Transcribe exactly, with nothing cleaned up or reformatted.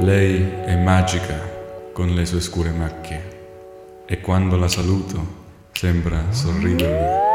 Lei è magica con le sue scure macchie e quando la saluto sembra sorridere